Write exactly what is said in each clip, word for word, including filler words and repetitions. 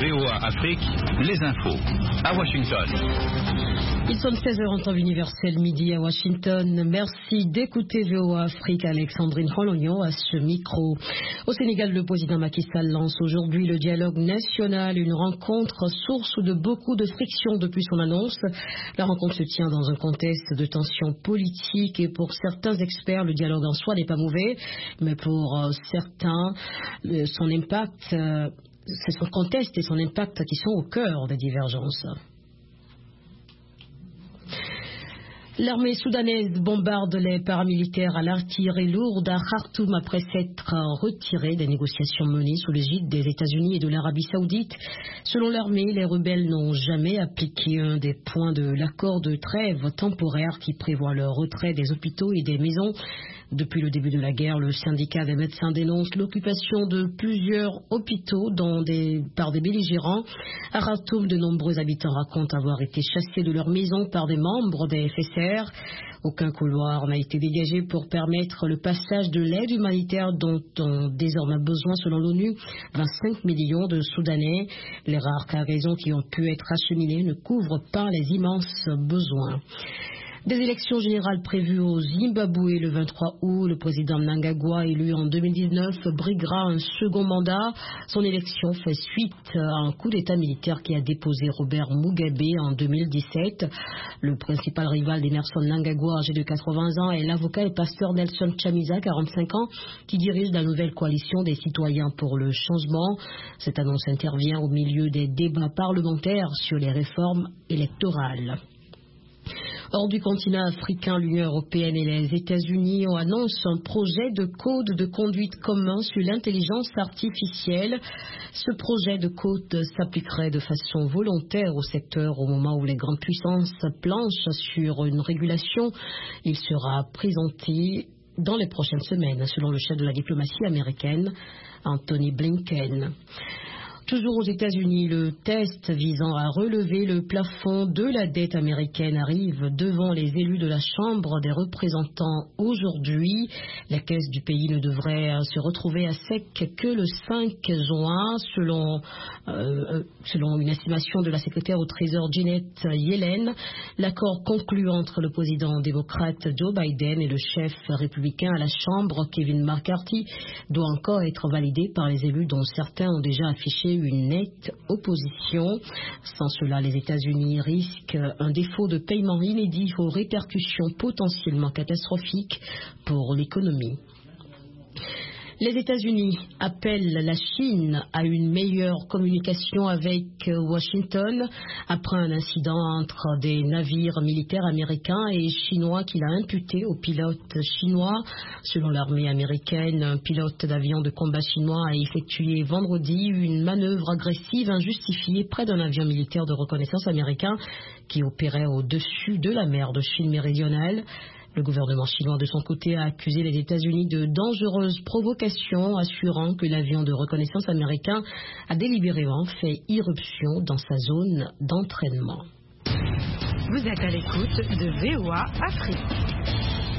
V O A Afrique, les infos à Washington. Ils sont seize heures en temps universel, midi à Washington. Merci d'écouter V O A Afrique. Alexandrine Rolognon à ce micro. Au Sénégal, le président Macky Sall lance aujourd'hui le dialogue national, une rencontre source de beaucoup de frictions depuis son annonce. La rencontre se tient dans un contexte de tensions politiques et pour certains experts, le dialogue en soi n'est pas mauvais, mais pour euh, certains, le, son impact, euh, c'est son contexte et son impact qui sont au cœur des divergences. L'armée soudanaise bombarde les paramilitaires à l'artillerie lourde à Khartoum après s'être retirée des négociations menées sous l'égide des États-Unis et de l'Arabie Saoudite. Selon l'armée, les rebelles n'ont jamais appliqué un des points de l'accord de trêve temporaire qui prévoit le retrait des hôpitaux et des maisons. Depuis le début de la guerre, le syndicat des médecins dénonce l'occupation de plusieurs hôpitaux dans des, par des belligérants. À Khartoum, de nombreux habitants racontent avoir été chassés de leur maison par des membres des F S R. Aucun couloir n'a été dégagé pour permettre le passage de l'aide humanitaire dont ont désormais besoin, selon l'ONU, vingt-cinq millions de Soudanais. Les rares cargaisons qui ont pu être acheminées ne couvrent pas les immenses besoins. Des élections générales prévues au Zimbabwe le vingt-trois août. Le président Mnangagwa, élu en deux mille dix-neuf, briguera un second mandat. Son élection fait suite à un coup d'état militaire qui a déposé Robert Mugabe en deux mille dix-sept. Le principal rival d'Emerson Mnangagwa, âgé de quatre-vingts ans, est l'avocat et pasteur Nelson Chamisa, quarante-cinq ans, qui dirige la nouvelle coalition des citoyens pour le changement. Cette annonce intervient au milieu des débats parlementaires sur les réformes électorales. Hors du continent africain, l'Union européenne et les États-Unis ont annoncé un projet de code de conduite commun sur l'intelligence artificielle. Ce projet de code s'appliquerait de façon volontaire au secteur au moment où les grandes puissances planchent sur une régulation. Il sera présenté dans les prochaines semaines, selon le chef de la diplomatie américaine, Anthony Blinken. Toujours aux États-Unis, le test visant à relever le plafond de la dette américaine arrive devant les élus de la Chambre des représentants aujourd'hui. La caisse du pays ne devrait se retrouver à sec que le cinq juin, selon, euh, selon une estimation de la secrétaire au Trésor Janet Yellen. L'accord conclu entre le président démocrate Joe Biden et le chef républicain à la Chambre, Kevin McCarthy, doit encore être validé par les élus dont certains ont déjà affiché une nette opposition. Sans cela, les États-Unis risquent un défaut de paiement inédit aux répercussions potentiellement catastrophiques pour l'économie. Les États-Unis appellent la Chine à une meilleure communication avec Washington après un incident entre des navires militaires américains et chinois qu'il a imputé aux pilotes chinois. Selon l'armée américaine, un pilote d'avion de combat chinois a effectué vendredi une manœuvre agressive injustifiée près d'un avion militaire de reconnaissance américain qui opérait au-dessus de la mer de Chine méridionale. Le gouvernement chinois, de son côté, a accusé les États-Unis de dangereuses provocations, assurant que l'avion de reconnaissance américain a délibérément fait irruption dans sa zone d'entraînement. Vous êtes à l'écoute de V O A Afrique.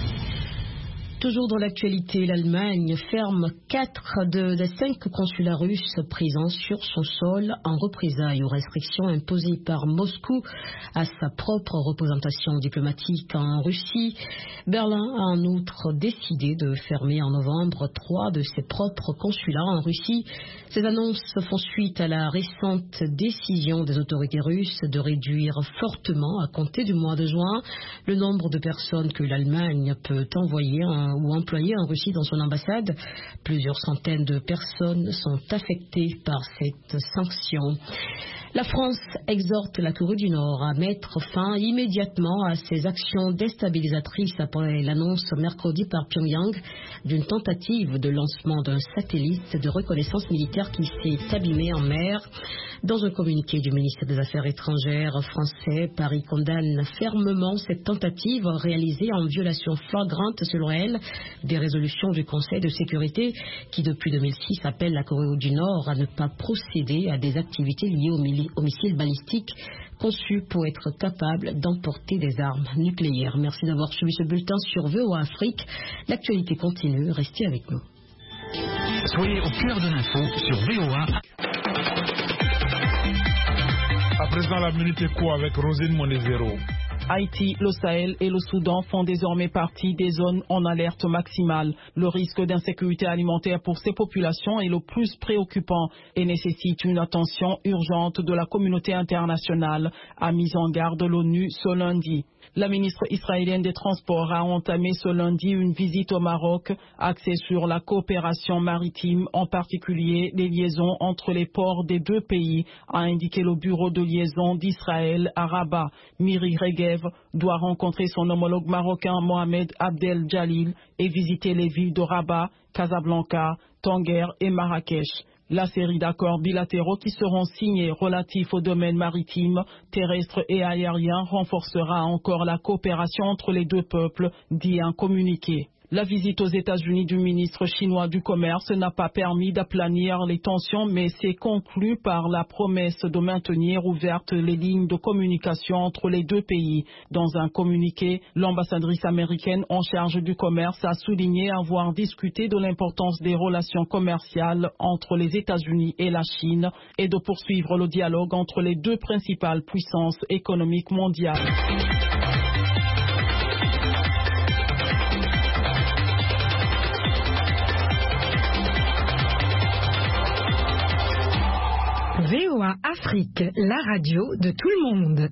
Toujours dans l'actualité, l'Allemagne ferme quatre de, des cinq consulats russes présents sur son sol en représailles aux restrictions imposées par Moscou à sa propre représentation diplomatique en Russie. Berlin a en outre décidé de fermer en novembre trois de ses propres consulats en Russie. Ces annonces font suite à la récente décision des autorités russes de réduire fortement, à compter du mois de juin, le nombre de personnes que l'Allemagne peut envoyer en ou employés en Russie dans son ambassade. Plusieurs centaines de personnes sont affectées par cette sanction. La France exhorte la Corée du Nord à mettre fin immédiatement à ses actions déstabilisatrices après l'annonce mercredi par Pyongyang d'une tentative de lancement d'un satellite de reconnaissance militaire qui s'est abîmé en mer. Dans un communiqué du ministère des Affaires étrangères français, Paris condamne fermement cette tentative réalisée en violation flagrante, selon elle, des résolutions du Conseil de sécurité qui, depuis deux mille six, appelle la Corée du Nord à ne pas procéder à des activités liées aux, mili- aux missiles balistiques conçus pour être capables d'emporter des armes nucléaires. Merci d'avoir suivi ce bulletin sur V O A Afrique. L'actualité continue, restez avec nous. Soyez au cœur de l'info sur V O A. présent la Minute Éco avec Rosine Monezero. Haïti, le Sahel et le Soudan font désormais partie des zones en alerte maximale. Le risque d'insécurité alimentaire pour ces populations est le plus préoccupant et nécessite une attention urgente de la communauté internationale, a mis en garde l'ONU ce lundi. La ministre israélienne des Transports a entamé ce lundi une visite au Maroc axée sur la coopération maritime, en particulier les liaisons entre les ports des deux pays, a indiqué le bureau de liaison d'Israël à Rabat. Miri Regev doit rencontrer son homologue marocain Mohamed Abdel Jalil et visiter les villes de Rabat, Casablanca, Tanger et Marrakech. La série d'accords bilatéraux qui seront signés relatifs aux domaines maritimes, terrestres et aériens renforcera encore la coopération entre les deux peuples, dit un communiqué. La visite aux États-Unis du ministre chinois du Commerce n'a pas permis d'aplanir les tensions, mais s'est conclue par la promesse de maintenir ouvertes les lignes de communication entre les deux pays. Dans un communiqué, l'ambassadrice américaine en charge du commerce a souligné avoir discuté de l'importance des relations commerciales entre les États-Unis et la Chine et de poursuivre le dialogue entre les deux principales puissances économiques mondiales. V O A Afrique, la radio de tout le monde.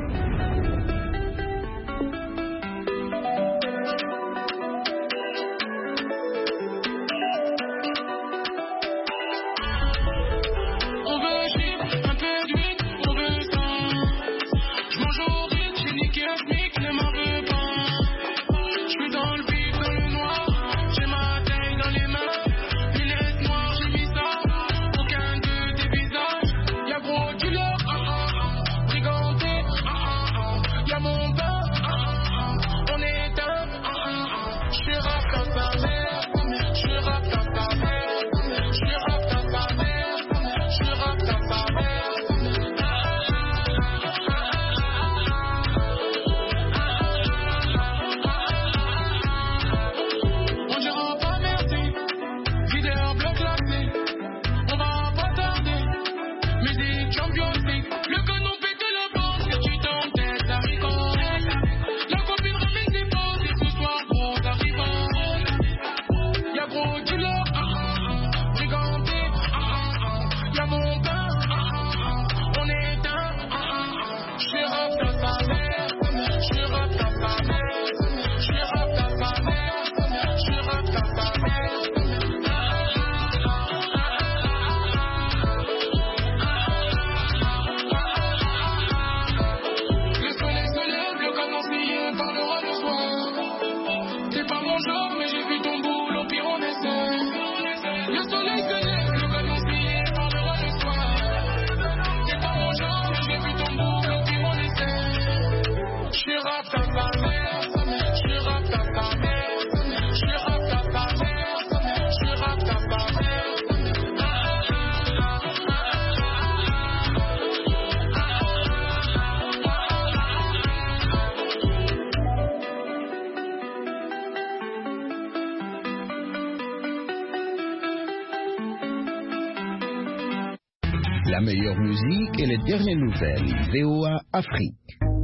La meilleure musique et les dernières nouvelles. V O A Afrique.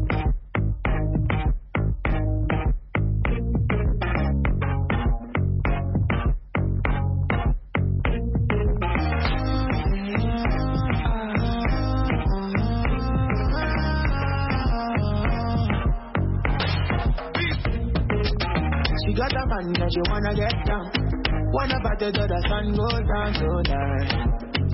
She got a man that she wanna get down. Wanna party till the sun goes down tonight.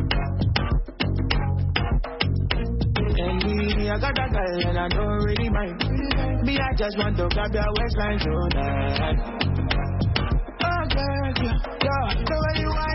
I got a girl and I don't really mind. Me, I just want to grab your waistline tonight. Oh, girl, yeah, yeah, the way you are.